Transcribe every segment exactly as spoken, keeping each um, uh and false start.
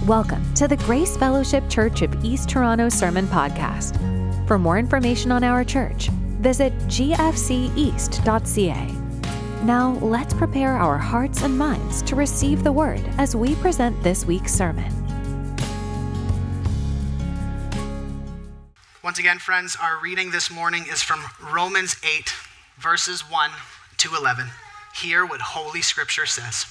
Welcome to the Grace Fellowship Church of East Toronto Sermon Podcast. For more information on our church, visit g f c east dot c a. Now, let's prepare our hearts and minds to receive the word as we present this week's sermon. Once again, friends, our reading this morning is from Romans eight, verses one to eleven. Hear what Holy Scripture says.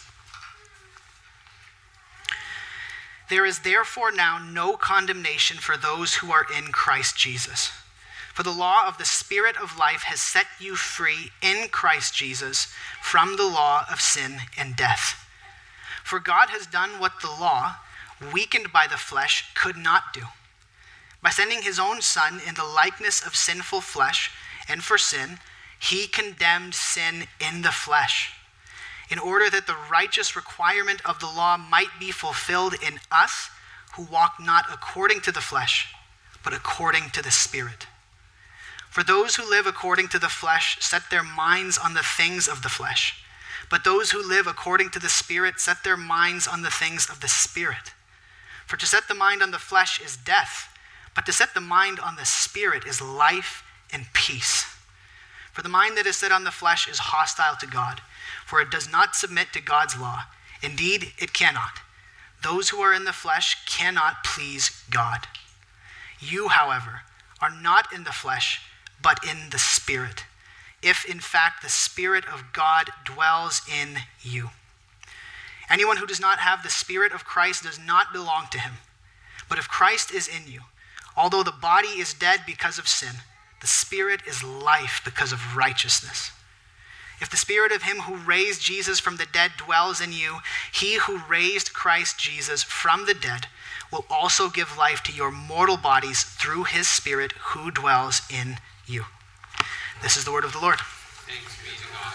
There is therefore now no condemnation for those who are in Christ Jesus. For the law of the Spirit of life has set you free in Christ Jesus from the law of sin and death. For God has done what the law, weakened by the flesh, could not do. By sending his own Son in the likeness of sinful flesh, and for sin, he condemned sin in the flesh, in order that the righteous requirement of the law might be fulfilled in us who walk not according to the flesh, but according to the Spirit. For those who live according to the flesh set their minds on the things of the flesh, but those who live according to the Spirit set their minds on the things of the Spirit. For to set the mind on the flesh is death, but to set the mind on the Spirit is life and peace. For the mind that is set on the flesh is hostile to God, for it does not submit to God's law. Indeed, it cannot. Those who are in the flesh cannot please God. You, however, are not in the flesh, but in the Spirit, if in fact the Spirit of God dwells in you. Anyone who does not have the Spirit of Christ does not belong to him. But if Christ is in you, although the body is dead because of sin, the Spirit is life because of righteousness. If the Spirit of him who raised Jesus from the dead dwells in you, he who raised Christ Jesus from the dead will also give life to your mortal bodies through his Spirit who dwells in you. This is the word of the Lord. Thanks be to God.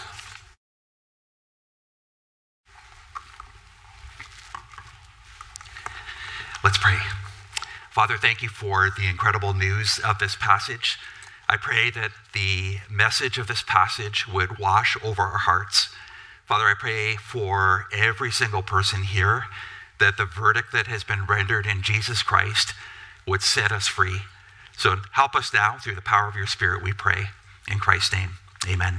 Let's pray. Father, thank you for the incredible news of this passage. I pray that the message of this passage would wash over our hearts. Father, I pray for every single person here that the verdict that has been rendered in Jesus Christ would set us free. So help us now through the power of your Spirit, we pray. In Christ's name, amen.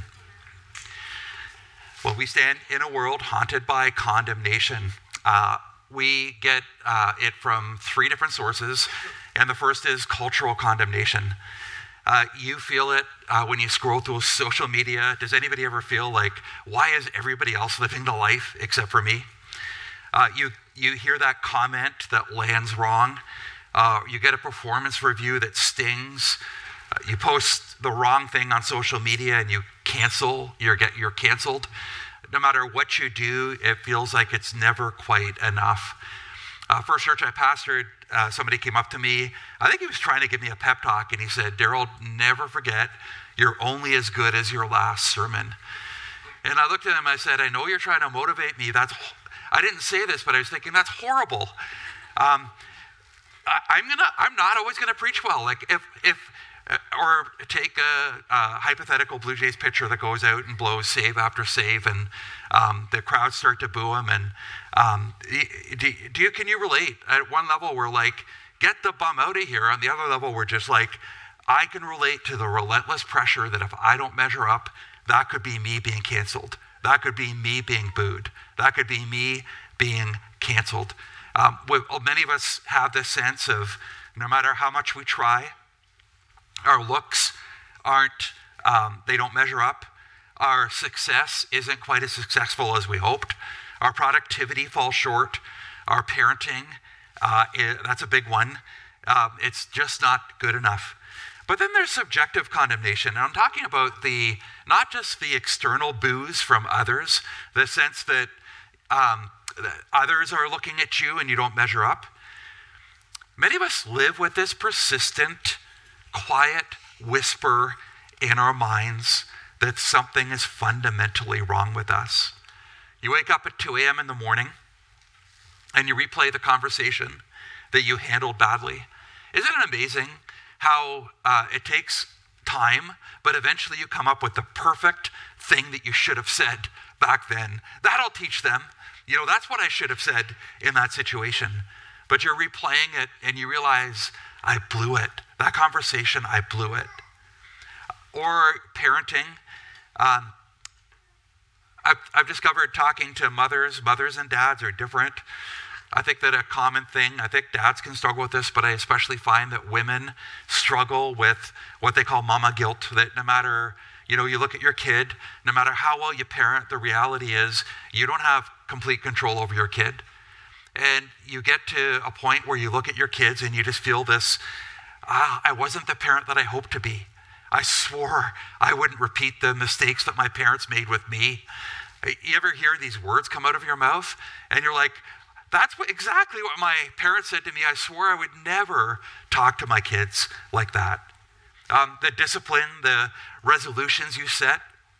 Well, we stand in a world haunted by condemnation. Uh, we get uh, it from three different sources, and the first is cultural condemnation. Uh, you feel it uh, when you scroll through social media. Does anybody ever feel like, why is everybody else living the life except for me? Uh, you you hear that comment that lands wrong. Uh, you get a performance review that stings. Uh, you post the wrong thing on social media and you cancel. You're get you're canceled. No matter what you do, it feels like it's never quite enough. Uh, first church I pastored, uh, somebody came up to me. I think he was trying to give me a pep talk, and he said, "Daryl, never forget, you're only as good as your last sermon." And I looked at him and I said, "I know you're trying to motivate me. That's I didn't say this, but I was thinking that's horrible. Um, I, I'm gonna. I'm not always gonna preach well. Like if if." Uh, or take a, a hypothetical Blue Jays pitcher that goes out and blows save after save, and um, the crowds start to boo him. And um, do, do you can you relate? At one level, we're like, get the bum out of here. On the other level, we're just like, I can relate to the relentless pressure that if I don't measure up, that could be me being canceled. That could be me being booed. That could be me being canceled. Um, we, many of us have this sense of no matter how much we try, our looks aren't, um, they don't measure up. Our success isn't quite as successful as we hoped. Our productivity falls short. Our parenting, uh, it, that's a big one. Um, it's just not good enough. But then there's subjective condemnation. And I'm talking about the, not just the external boos from others, the sense that, um, that others are looking at you and you don't measure up. Many of us live with this persistent, quiet whisper in our minds that something is fundamentally wrong with us. You wake up at two a.m. in the morning and you replay the conversation that you handled badly. Isn't it amazing how uh, it takes time, but eventually you come up with the perfect thing that you should have said back then? That'll teach them. You know, that's what I should have said in that situation. but you're replaying it and you realize, I blew it. That conversation, I blew it. Or parenting. Um, I've, I've discovered talking to mothers, mothers and dads are different. I think that a common thing, I think dads can struggle with this, but I especially find that women struggle with what they call mama guilt, that no matter, you know, you look at your kid, no matter how well you parent, the reality is you don't have complete control over your kid. And you get to a point where you look at your kids and you just feel this, ah, I wasn't the parent that I hoped to be. I swore I wouldn't repeat the mistakes that my parents made with me. You ever hear these words come out of your mouth and you're like, that's what, exactly what my parents said to me. I swore I would never talk to my kids like that. Um, the discipline, the resolutions you set,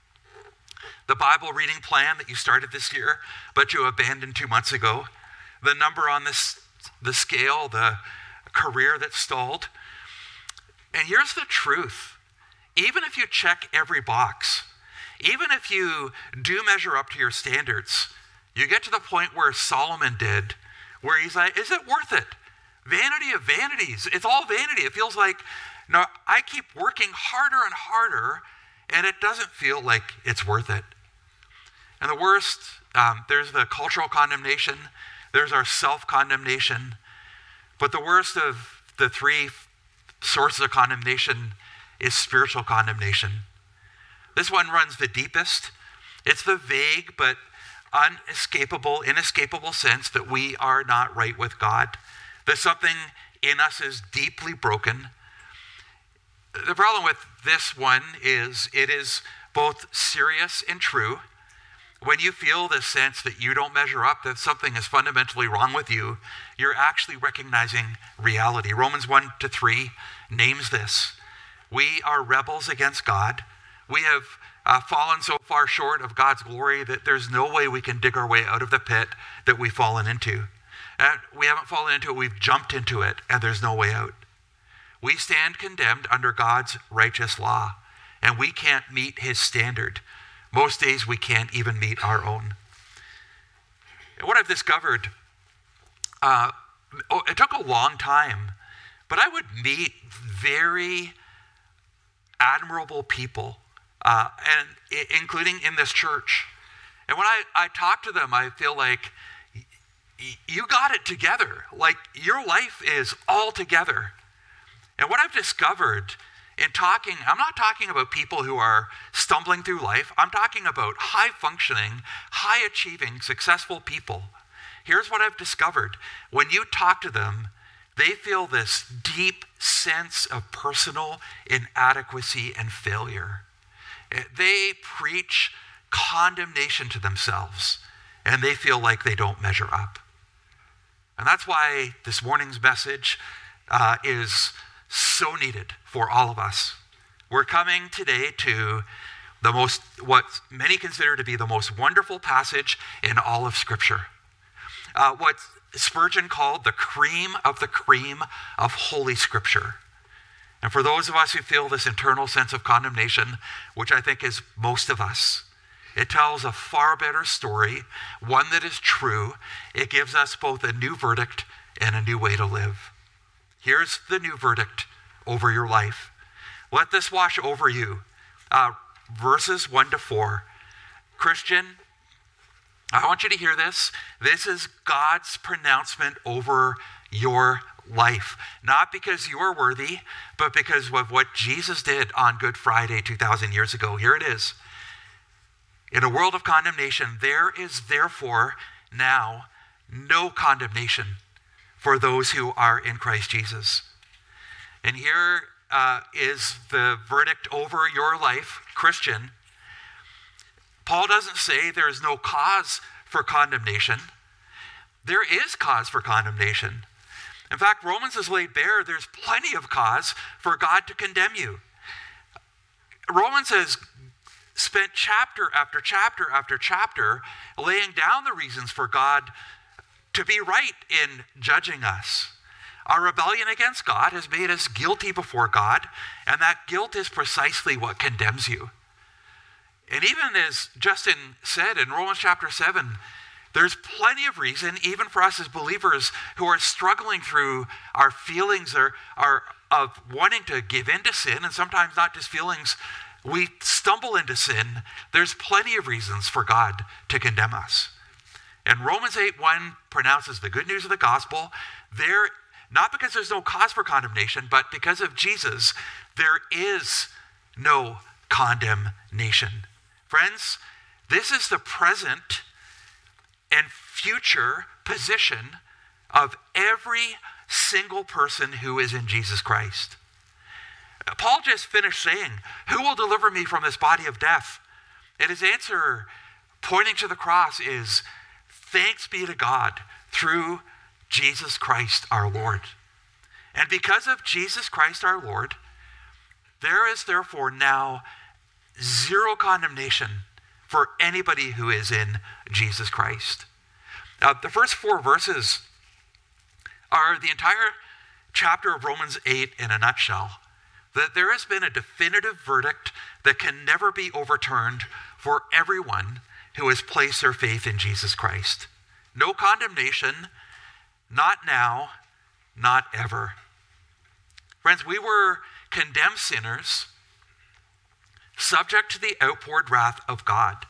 the Bible reading plan that you started this year, but you abandoned two months ago, the number on this, the scale, the career that stalled. And here's the truth. Even if you check every box, even if you do measure up to your standards, you get to the point where Solomon did, where he's like, is it worth it? Vanity of vanities. It's all vanity. It feels like, no, I keep working harder and harder, and it doesn't feel like it's worth it. And the worst, um, there's the cultural condemnation, there's our self-condemnation, but the worst of the three sources of condemnation is spiritual condemnation. This one runs the deepest. It's the vague but unescapable, inescapable sense that we are not right with God, that something in us is deeply broken. The problem with this one is it is both serious and true. When you feel this sense that you don't measure up, that something is fundamentally wrong with you, you're actually recognizing reality. Romans one to three names this. We are rebels against God. We have uh, fallen so far short of God's glory that there's no way we can dig our way out of the pit that we've fallen into. And we haven't fallen into it, we've jumped into it, and there's no way out. We stand condemned under God's righteous law, and we can't meet his standard. Most days we can't even meet our own. And what I've discovered, uh, oh, it took a long time, but I would meet very admirable people, uh, and I- including in this church. And when I, I talk to them, I feel like y- you got it together. Like your life is all together. And what I've discovered in talking, I'm not talking about people who are stumbling through life. I'm talking about high-functioning, high-achieving, successful people. Here's what I've discovered. When you talk to them, they feel this deep sense of personal inadequacy and failure. They preach condemnation to themselves, and they feel like they don't measure up. And that's why this morning's message uh, is so needed for all of us. We're coming today to the most, what many consider to be the most wonderful passage in all of Scripture. Uh, what Spurgeon called the cream of the cream of Holy Scripture. And for those of us who feel this internal sense of condemnation, which I think is most of us, it tells a far better story, one that is true. It gives us both a new verdict and a new way to live. Here's the new verdict over your life. Let this wash over you. Uh, verses one to four. Christian, I want you to hear this. This is God's pronouncement over your life. Not because you are worthy, but because of what Jesus did on Good Friday two thousand years ago. Here it is. In a world of condemnation, there is therefore now no condemnation for those who are in Christ Jesus. And here uh, is the verdict over your life, Christian. Paul doesn't say there is no cause for condemnation. There is cause for condemnation. In fact, Romans has laid bare there's plenty of cause for God to condemn you. Romans has spent chapter after chapter after chapter laying down the reasons for God to be right in judging us. Our rebellion against God has made us guilty before God, and that guilt is precisely what condemns you. And even as Justin said in Romans chapter seven, There's plenty of reason, even for us as believers who are struggling through our feelings or, are of wanting to give in to sin, and sometimes not just feelings, we stumble into sin. There's plenty of reasons for God to condemn us. And Romans eight one pronounces the good news of the gospel. There, not because there's no cause for condemnation, but because of Jesus, there is no condemnation. Friends, this is the present and future position of every single person who is in Jesus Christ. Paul just finished saying, who will deliver me from this body of death? And his answer, pointing to the cross, is thanks be to God through Jesus Christ our Lord. And because of Jesus Christ our Lord, there is therefore now zero condemnation for anybody who is in Jesus Christ. Now, the first four verses are the entire chapter of Romans eight in a nutshell. That there has been a definitive verdict that can never be overturned for everyone who has placed their faith in Jesus Christ. No condemnation, not now, not ever. Friends, we were condemned sinners, subject to the outpoured wrath of God.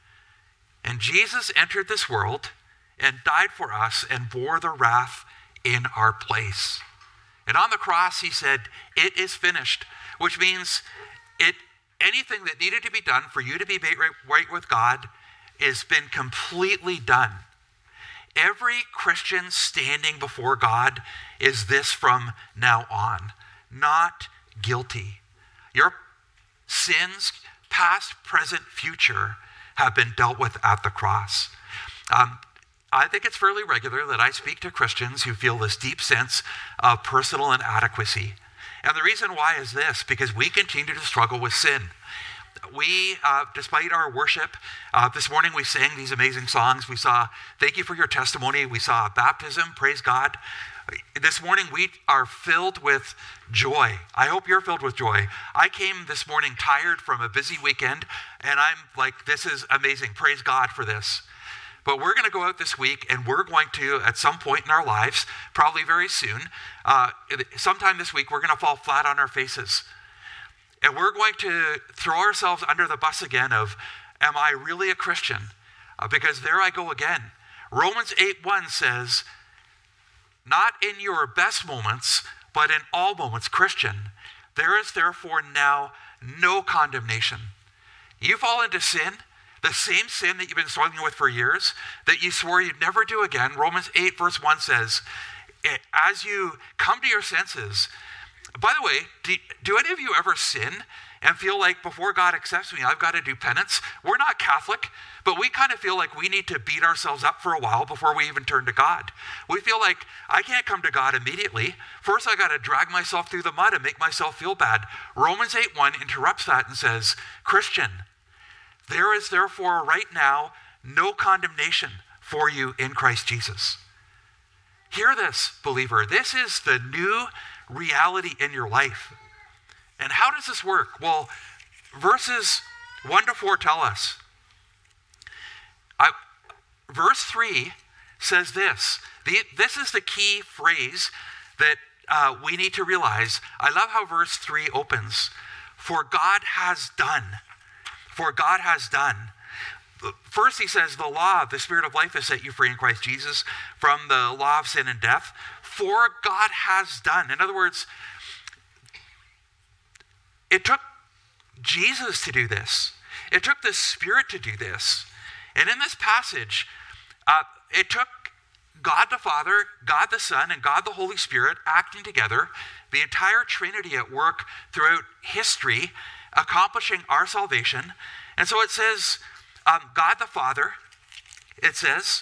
And Jesus entered this world and died for us and bore the wrath in our place. And on the cross, he said, it is finished, which means it anything that needed to be done for you to be made right, right with God has been completely done. Every Christian standing before God is this from now on, not guilty. Your sins, past, present, future, have been dealt with at the cross. Um, I think it's fairly regular that I speak to Christians who feel this deep sense of personal inadequacy. And the reason why is this, because we continue to struggle with sin. We, uh, despite our worship, uh, this morning we sang these amazing songs. We saw, thank you for your testimony. We saw baptism, praise God. This morning we are filled with joy. I hope you're filled with joy. I came this morning tired from a busy weekend, and I'm like, this is amazing. Praise God for this. But we're going to go out this week, and we're going to, at some point in our lives, probably very soon, uh, sometime this week, we're going to fall flat on our faces. And we're going to throw ourselves under the bus again of, am I really a Christian? Uh, because there I go again. Romans eight one says, not in your best moments, but in all moments, Christian, there is therefore now no condemnation. You fall into sin, the same sin that you've been struggling with for years, that you swore you'd never do again. Romans eight verse one says, as you come to your senses, by the way, do, do any of you ever sin and feel like before God accepts me, I've got to do penance? We're not Catholic, but we kind of feel like we need to beat ourselves up for a while before we even turn to God. We feel like I can't come to God immediately. First, I got to drag myself through the mud and make myself feel bad. Romans eight one interrupts that and says, Christian, there is therefore right now no condemnation for you in Christ Jesus. Hear this, believer. This is the new reality in your life. And how does this work? Well, verses one to four tell us. I, verse three says this. The, this is the key phrase that uh, we need to realize. I love how verse three opens. For God has done. For God has done. First, he says, the law of the Spirit of life has set you free in Christ Jesus from the law of sin and death. For God has done. In other words, it took Jesus to do this. It took the Spirit to do this. And in this passage, uh, it took God the Father, God the Son, and God the Holy Spirit acting together, the entire Trinity at work throughout history, accomplishing our salvation. And so it says, um, God the Father, it says,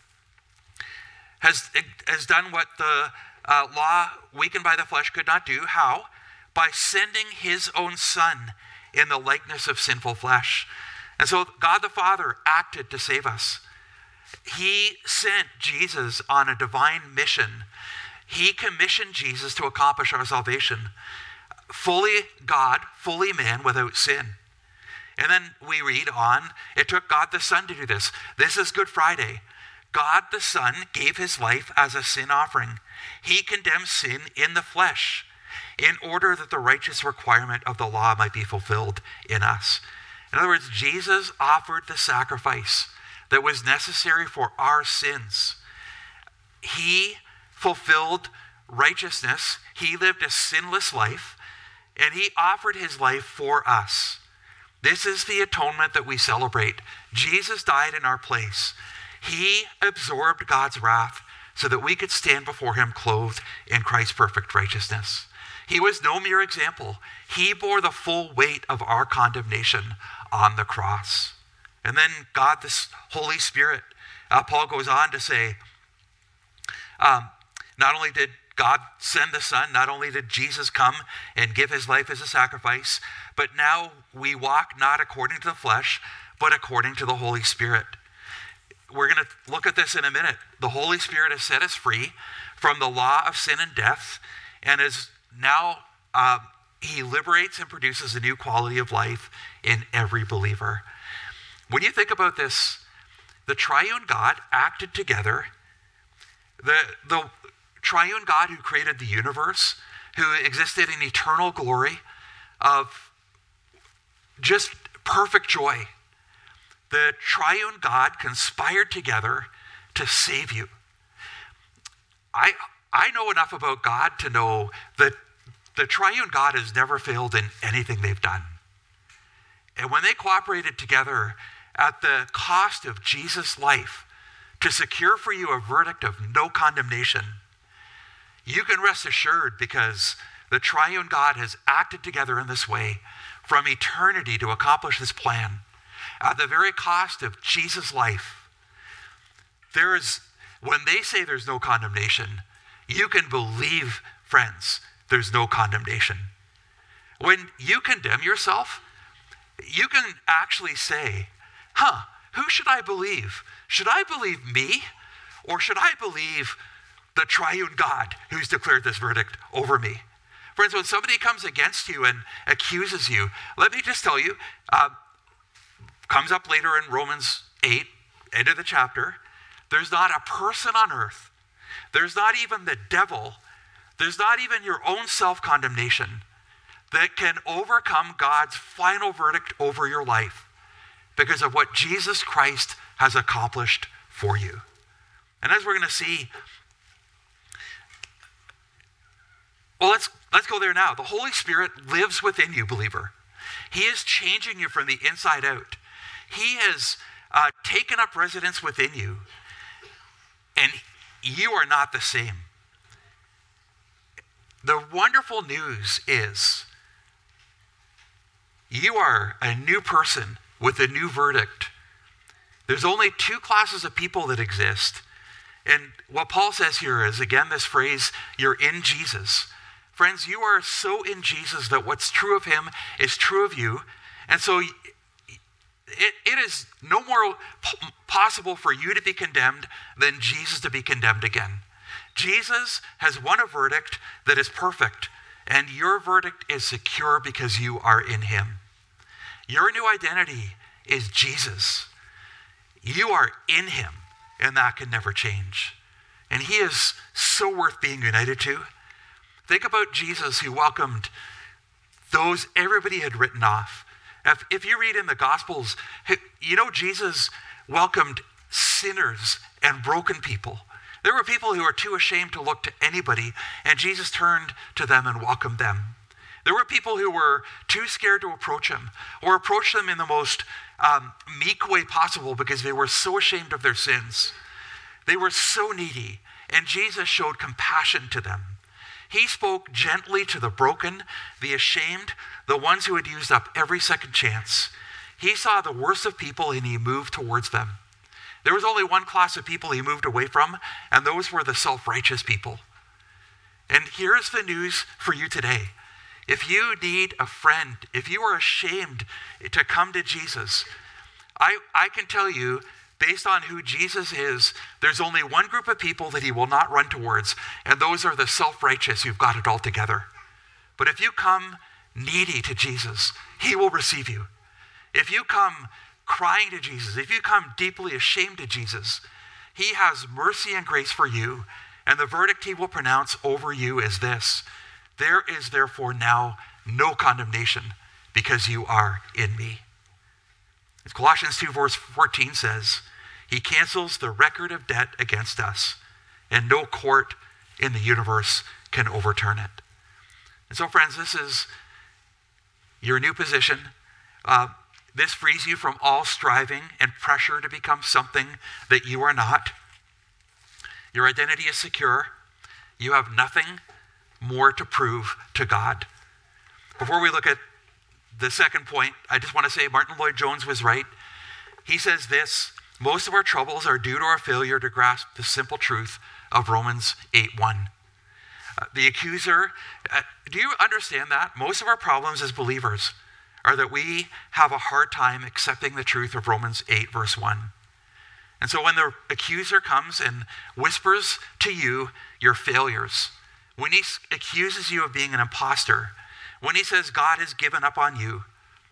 has, has done what the uh, law weakened by the flesh could not do. How? By sending his own Son in the likeness of sinful flesh. And so God the Father acted to save us. He sent Jesus on a divine mission. He commissioned Jesus to accomplish our salvation. Fully God, fully man, without sin. And then we read on, it took God the Son to do this. This is Good Friday. God the Son gave his life as a sin offering. He condemned sin in the flesh in order that the righteous requirement of the law might be fulfilled in us. In other words, Jesus offered the sacrifice that was necessary for our sins. He fulfilled righteousness. He lived a sinless life, and he offered his life for us. This is the atonement that we celebrate. Jesus died in our place. He absorbed God's wrath so that we could stand before him clothed in Christ's perfect righteousness. He was no mere example. He bore the full weight of our condemnation on the cross. And then God, the Holy Spirit, uh, Paul goes on to say, um, not only did God send the Son, not only did Jesus come and give his life as a sacrifice, but now we walk not according to the flesh, but according to the Holy Spirit. We're going to look at this in a minute. The Holy Spirit has set us free from the law of sin and death, and is now um, he liberates and produces a new quality of life in every believer. When you think about this, the triune God acted together. The, the triune God who created the universe, who existed in eternal glory of just perfect joy. The triune God conspired together to save you. I I know enough about God to know that the triune God has never failed in anything they've done. And when they cooperated together at the cost of Jesus' life to secure for you a verdict of no condemnation, you can rest assured, because the triune God has acted together in this way from eternity to accomplish this plan. At the very cost of Jesus' life, there is, when they say there's no condemnation, you can believe, friends, there's no condemnation. When you condemn yourself, you can actually say, huh, who should I believe? Should I believe me, or should I believe the triune God who's declared this verdict over me? Friends, when somebody comes against you and accuses you, let me just tell you, uh, comes up later in Romans eight, end of the chapter, there's not a person on earth, there's not even the devil, there's not even your own self-condemnation that can overcome God's final verdict over your life because of what Jesus Christ has accomplished for you. And as we're going to see, well, let's let's go there now. The Holy Spirit lives within you, believer. He is changing you from the inside out. He has uh, taken up residence within you, and you are not the same. The wonderful news is you are a new person with a new verdict. There's only two classes of people that exist. And what Paul says here is, again, this phrase, you're in Jesus. Friends, you are so in Jesus that what's true of him is true of you. And so it, it is no more p- possible for you to be condemned than Jesus to be condemned again. Jesus has won a verdict that is perfect, and your verdict is secure because you are in him. Your new identity is Jesus. You are in him, and that can never change. And he is so worth being united to. Think about Jesus, who welcomed those everybody had written off. If, if you read in the Gospels, you know Jesus welcomed sinners and broken people. There were people who were too ashamed to look to anybody, and Jesus turned to them and welcomed them. There were people who were too scared to approach him, or approach them in the most um, meek way possible because they were so ashamed of their sins. They were so needy, and Jesus showed compassion to them. He spoke gently to the broken, the ashamed, the ones who had used up every second chance. He saw the worst of people, and he moved towards them. There was only one class of people he moved away from, and those were the self-righteous people. And here's the news for you today. If you need a friend, if you are ashamed to come to Jesus, I, I can tell you, based on who Jesus is, there's only one group of people that he will not run towards, and those are the self-righteous who've got it all together. But if you come needy to Jesus, he will receive you. If you come crying to Jesus, if you come deeply ashamed to Jesus, He has mercy and grace for you, and the verdict he will pronounce over you is this: there is therefore now no condemnation because you are in me. As Colossians two verse fourteen says, he cancels the record of debt against us, and no court in the universe can overturn it. And so, friends, this is your new position. Uh, this frees you from all striving and pressure to become something that you are not. Your identity is secure. You have nothing more to prove to God. Before we look at the second point, I just want to say Martin Lloyd-Jones was right. He says this: most of our troubles are due to our failure to grasp the simple truth of Romans eight one. Uh, the accuser, uh, do you understand that? Most of our problems as believers are that we have a hard time accepting the truth of Romans eight verse one. And so when the accuser comes and whispers to you your failures, when he accuses you of being an imposter, when he says God has given up on you,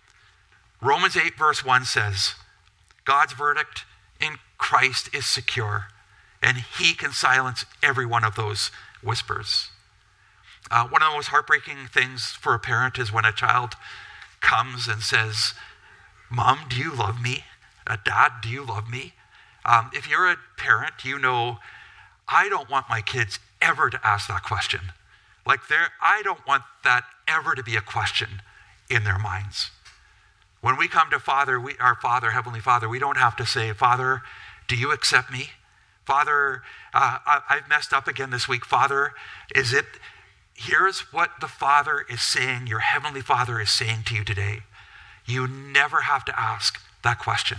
Romans eight verse one says, God's verdict in Christ is secure, and he can silence every one of those whispers. Uh, one of the most heartbreaking things for a parent is when a child comes and says, Mom, do you love me? Uh, Dad, do you love me? Um, if you're a parent, you know, I don't want my kids ever to ask that question. Like, I don't want that ever to be a question in their minds. When we come to Father, we, our Father, Heavenly Father, we don't have to say, Father, do you accept me? Father, uh, I, I've messed up again this week. Father, is it, here's what the Father is saying, your Heavenly Father is saying to you today. You never have to ask that question.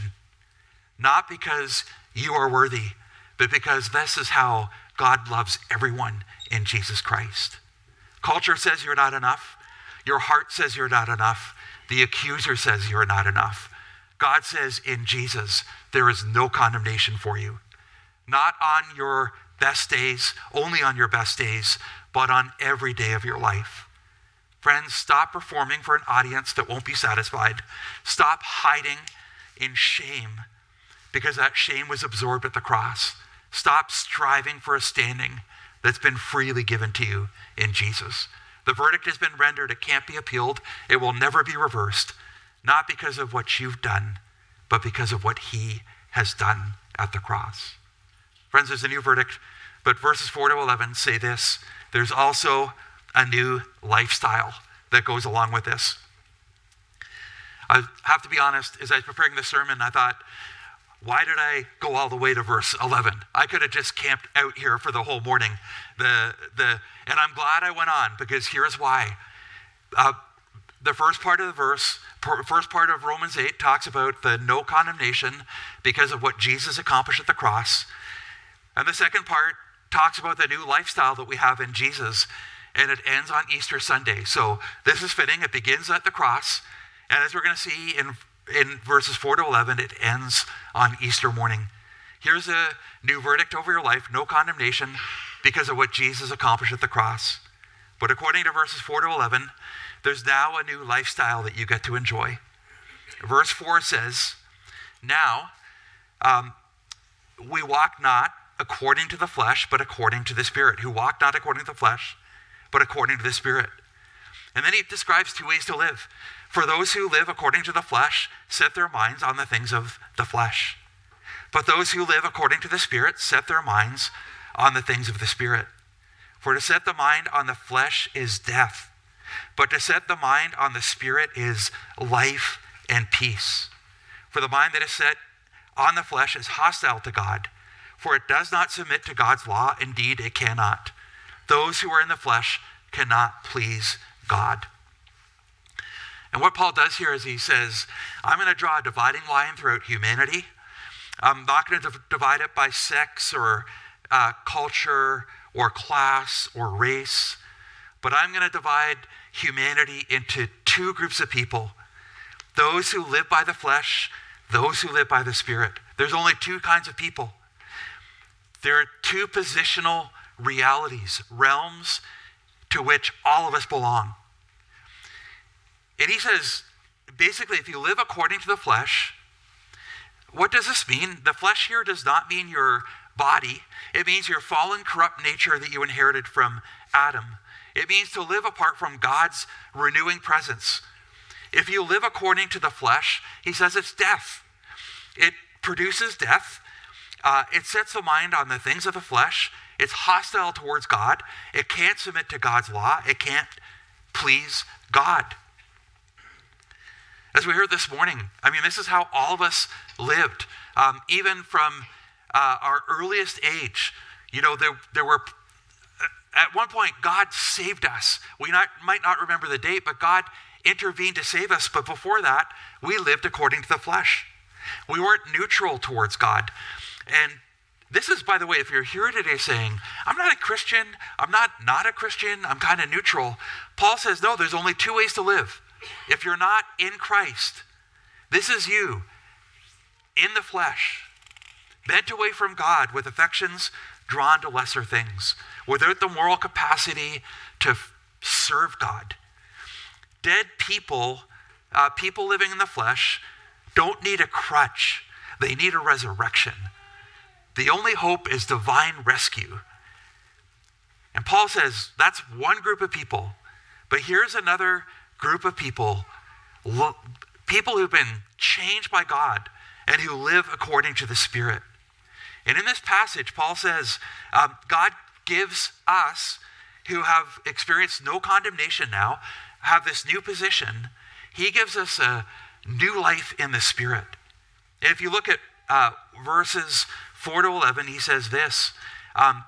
Not because you are worthy, but because this is how God loves everyone in Jesus Christ. Culture says you're not enough. Your heart says you're not enough. The accuser says you're not enough. God says in Jesus, there is no condemnation for you. Not on your best days, only on your best days, but on every day of your life. Friends, stop performing for an audience that won't be satisfied. Stop hiding in shame, because that shame was absorbed at the cross. Stop striving for a standing that's been freely given to you in Jesus. The verdict has been rendered. It can't be appealed. It will never be reversed, not because of what you've done, but because of what he has done at the cross. Friends, there's a new verdict, but verses four to eleven say this: there's also a new lifestyle that goes along with this. I have to be honest, as I was preparing the sermon, I thought, why did I go all the way to verse eleven? I could have just camped out here for the whole morning. The the and I'm glad I went on, because here's why. Uh, the first part of the verse, first part of Romans eight talks about the no condemnation because of what Jesus accomplished at the cross. And the second part talks about the new lifestyle that we have in Jesus, and it ends on Easter Sunday. So this is fitting. It begins at the cross, and as we're going to see in in verses four to eleven, it ends on Easter morning. Here's a new verdict over your life: no condemnation because of what Jesus accomplished at the cross. But according to verses four to eleven, there's now a new lifestyle that you get to enjoy. Verse four says, now um, we walk not according to the flesh, but according to the Spirit. Who walk not according to the flesh, but according to the Spirit. And then he describes two ways to live. For those who live according to the flesh set their minds on the things of the flesh. But those who live according to the Spirit set their minds on the things of the Spirit. For to set the mind on the flesh is death, but to set the mind on the Spirit is life and peace. For the mind that is set on the flesh is hostile to God, for it does not submit to God's law. Indeed, it cannot. Those who are in the flesh cannot please God. And what Paul does here is he says, I'm going to draw a dividing line throughout humanity. I'm not going to div- divide it by sex or uh, culture or class or race, but I'm going to divide humanity into two groups of people: those who live by the flesh, those who live by the Spirit. There's only two kinds of people. There are two positional realities, realms to which all of us belong. And he says, basically, if you live according to the flesh, what does this mean? The flesh here does not mean your body. It means your fallen, corrupt nature that you inherited from Adam. It means to live apart from God's renewing presence. If you live according to the flesh, he says it's death. It produces death. Uh, it sets the mind on the things of the flesh. It's hostile towards God. It can't submit to God's law. It can't please God. As we heard this morning, I mean, this is how all of us lived. Um, even from uh, our earliest age, you know, there, there were, at one point, God saved us. We not, might not remember the date, but God intervened to save us. But before that, we lived according to the flesh. We weren't neutral towards God. And this is, by the way, if you're here today saying, I'm not a Christian, I'm not not a Christian, I'm kind of neutral, Paul says, no, there's only two ways to live. If you're not in Christ, this is you in the flesh, bent away from God with affections drawn to lesser things, without the moral capacity to f- serve God. Dead people, uh, people living in the flesh, don't need a crutch. They need a resurrection. The only hope is divine rescue. And Paul says that's one group of people. But here's another group of people, lo- people who've been changed by God and who live according to the Spirit. And in this passage, Paul says, um, God gives us who have experienced no condemnation now, have this new position. He gives us a new life in the Spirit. And if you look at uh, verses four to eleven, he says this, um,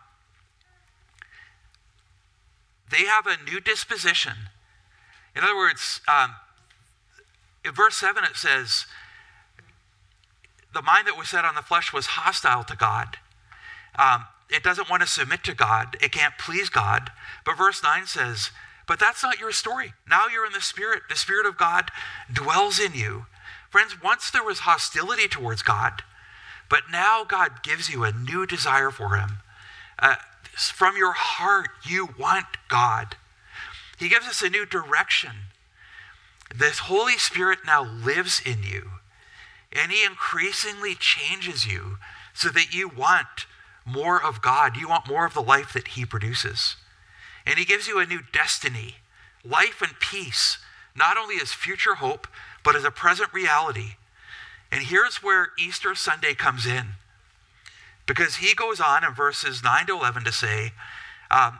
they have a new disposition. In other words, um, in verse seven it says, the mind that was set on the flesh was hostile to God. Um, it doesn't want to submit to God. It can't please God. But verse nine says, but that's not your story. Now you're in the Spirit. The Spirit of God dwells in you. Friends, once there was hostility towards God, but now God gives you a new desire for him. Uh, from your heart, you want God. He gives us a new direction. The Holy Spirit now lives in you, and he increasingly changes you so that you want more of God. You want more of the life that he produces. And he gives you a new destiny, life and peace, not only as future hope, but as a present reality. And here's where Easter Sunday comes in. Because he goes on in verses nine to eleven to say, um,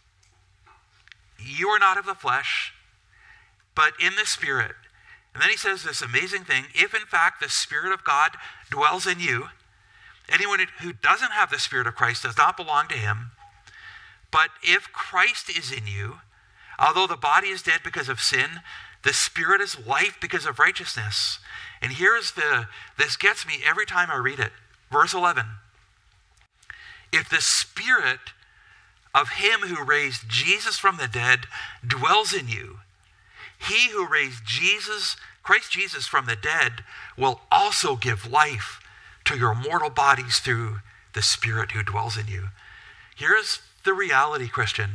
you are not of the flesh, but in the Spirit. And then he says this amazing thing, if in fact the Spirit of God dwells in you, anyone who doesn't have the Spirit of Christ does not belong to him. But if Christ is in you, although the body is dead because of sin, the Spirit is life because of righteousness. And here's the, this gets me every time I read it. Verse eleven. If the Spirit of him who raised Jesus from the dead dwells in you, he who raised Jesus, Christ Jesus from the dead, will also give life to your mortal bodies through the Spirit who dwells in you. Here's the reality, Christian.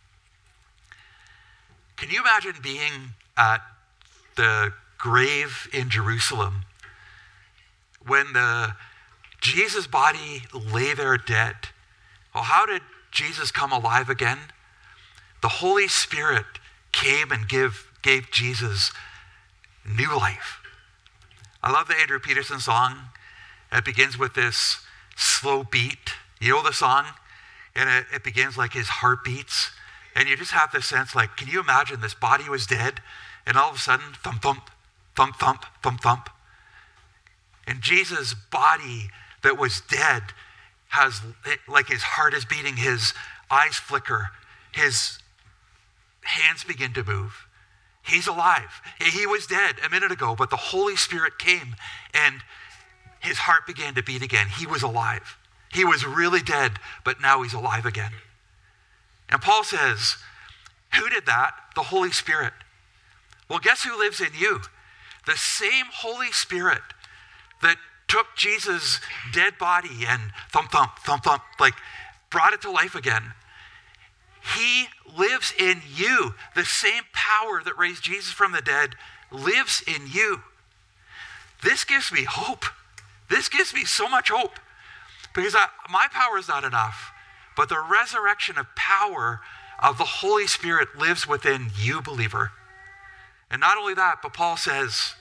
Can you imagine being at the grave in Jerusalem when the Jesus' body lay there dead? Well, how did Jesus come alive again? The Holy Spirit came and give, gave Jesus new life. I love the Andrew Peterson song. It begins with this slow beat. You know the song? And it, it begins like his heart beats. And you just have this sense like, can you imagine this body was dead? And all of a sudden, thump, thump, thump, thump, thump, thump. And Jesus' body that was dead has, like his heart is beating, his eyes flicker, his hands begin to move. He's alive. He was dead a minute ago, but the Holy Spirit came and his heart began to beat again. He was alive. He was really dead, but now he's alive again. And Paul says, who did that? The Holy Spirit. Well, guess who lives in you? The same Holy Spirit that took Jesus' dead body and thump, thump, thump, thump, like brought it to life again. He lives in you. The same power that raised Jesus from the dead lives in you. This gives me hope. This gives me so much hope. Because I, my power is not enough, but the resurrection of power of the Holy Spirit lives within you, believer. And not only that, but Paul says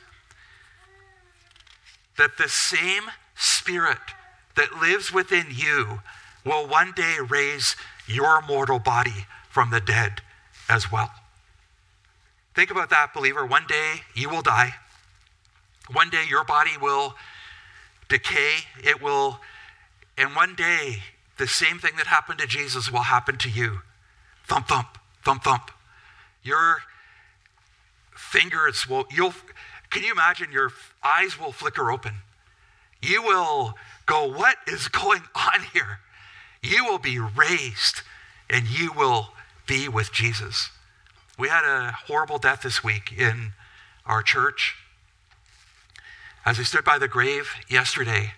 that the same Spirit that lives within you will one day raise your mortal body from the dead as well. Think about that, believer. One day you will die. One day your body will decay. It will, and one day the same thing that happened to Jesus will happen to you. Thump, thump, thump, thump. Your fingers will, you'll, can you imagine your eyes will flicker open? You will go, what is going on here? You will be raised and you will be with Jesus. We had a horrible death this week in our church. As I stood by the grave yesterday,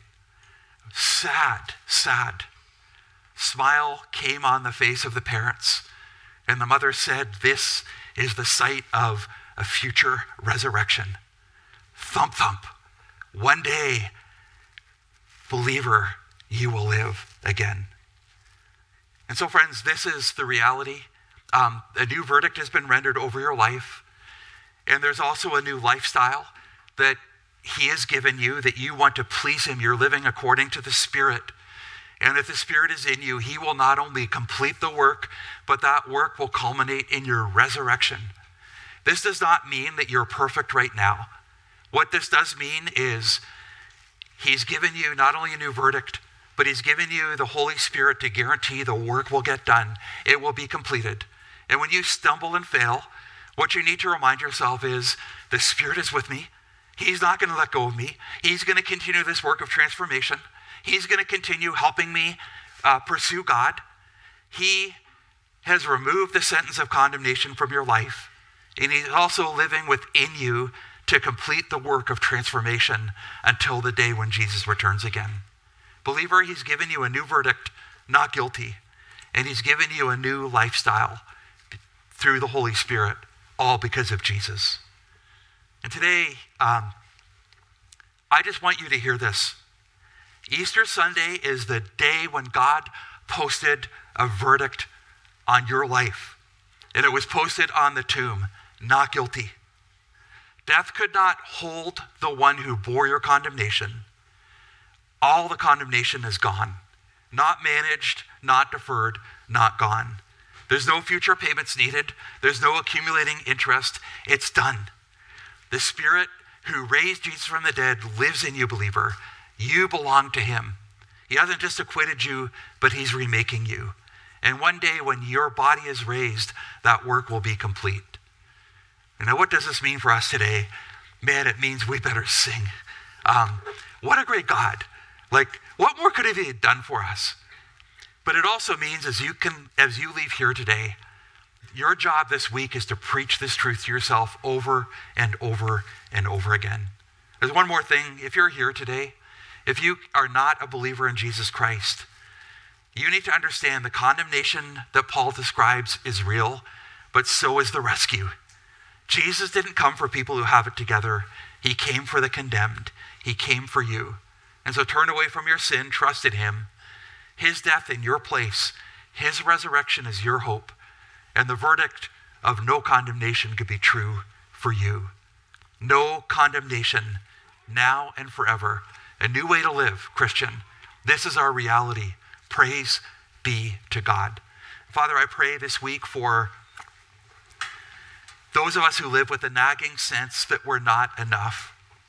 sad, sad smile came on the face of the parents. And the mother said, this is the site of a future resurrection. Thump, thump. One day, believer, you will live again. And so, friends, this is the reality. Um, a new verdict has been rendered over your life. And there's also a new lifestyle that he has given you, that you want to please him. You're living according to the Spirit. And if the Spirit is in you, he will not only complete the work, but that work will culminate in your resurrection. This does not mean that you're perfect right now. What this does mean is he's given you not only a new verdict, but he's given you the Holy Spirit to guarantee the work will get done. It will be completed. And when you stumble and fail, what you need to remind yourself is the Spirit is with me. He's not going to let go of me. He's going to continue this work of transformation. He's going to continue helping me uh, pursue God. He has removed the sentence of condemnation from your life. And he's also living within you to complete the work of transformation until the day when Jesus returns again. Believer, he's given you a new verdict, not guilty. And he's given you a new lifestyle through the Holy Spirit, all because of Jesus. And today, um, I just want you to hear this. Easter Sunday is the day when God posted a verdict on your life. And it was posted on the tomb, not guilty. Death could not hold the one who bore your condemnation. All the condemnation is gone. Not managed, not deferred, not gone. There's no future payments needed. There's no accumulating interest. It's done. The Spirit who raised Jesus from the dead lives in you, believer. You belong to him. He hasn't just acquitted you, but he's remaking you. And one day when your body is raised, that work will be complete. And now what does this mean for us today? Man, it means we better sing. Um, what a great God. Like, what more could he have done for us? But it also means as you can, as you leave here today, your job this week is to preach this truth to yourself over and over and over again. There's one more thing. If you're here today, if you are not a believer in Jesus Christ, you need to understand the condemnation that Paul describes is real, but so is the rescue. Jesus didn't come for people who have it together. He came for the condemned. He came for you. And so turn away from your sin, trust in him. His death in your place, his resurrection is your hope. And the verdict of no condemnation could be true for you. No condemnation, now and forever. A new way to live, Christian. This is our reality. Praise be to God. Father, I pray this week for those of us who live with a nagging sense that we're not enough.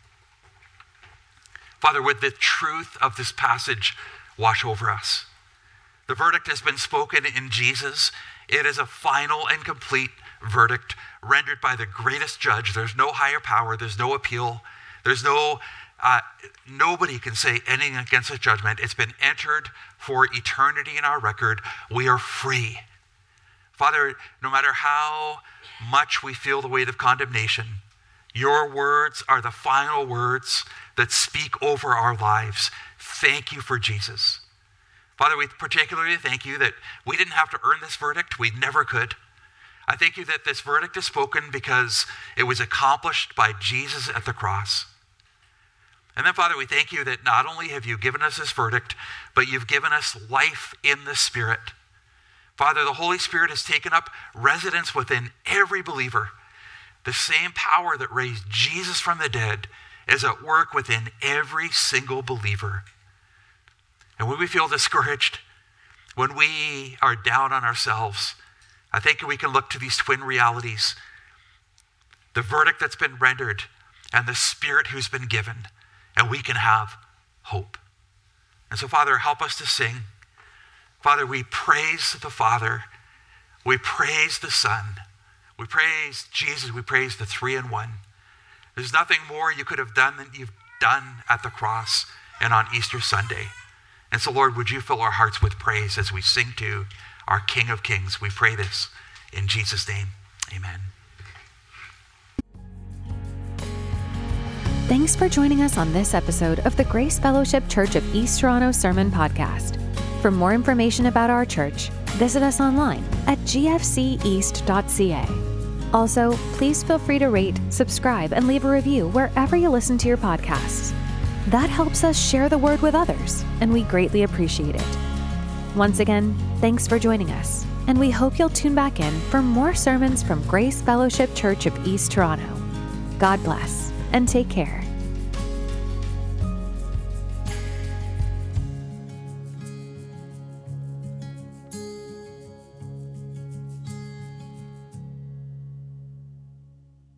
Father, would the truth of this passage wash over us? The verdict has been spoken in Jesus. It is a final and complete verdict rendered by the greatest judge. There's no higher power. There's no appeal. There's no, uh, nobody can say anything against this judgment. It's been entered for eternity in our record. We are free. Father, no matter how much we feel the weight of condemnation, your words are the final words that speak over our lives. Thank you for Jesus. Father, we particularly thank you that we didn't have to earn this verdict. We never could. I thank you that this verdict is spoken because it was accomplished by Jesus at the cross. And then, Father, we thank you that not only have you given us this verdict, but you've given us life in the Spirit. Father, the Holy Spirit has taken up residence within every believer. The same power that raised Jesus from the dead is at work within every single believer. And when we feel discouraged, when we are down on ourselves, I think we can look to these twin realities, the verdict that's been rendered and the Spirit who's been given, and we can have hope. And so, Father, help us to sing. Father, we praise the Father. We praise the Son. We praise Jesus. We praise the three in one. There's nothing more you could have done than you've done at the cross and on Easter Sunday. And so, Lord, would you fill our hearts with praise as we sing to our King of Kings? We pray this in Jesus' name. Amen. Thanks for joining us on this episode of the Grace Fellowship Church of East Toronto Sermon Podcast. For more information about our church, visit us online at g f c east dot c a. Also, please feel free to rate, subscribe, and leave a review wherever you listen to your podcasts. That helps us share the word with others, and we greatly appreciate it. Once again, thanks for joining us, and we hope you'll tune back in for more sermons from Grace Fellowship Church of East Toronto. God bless, and take care.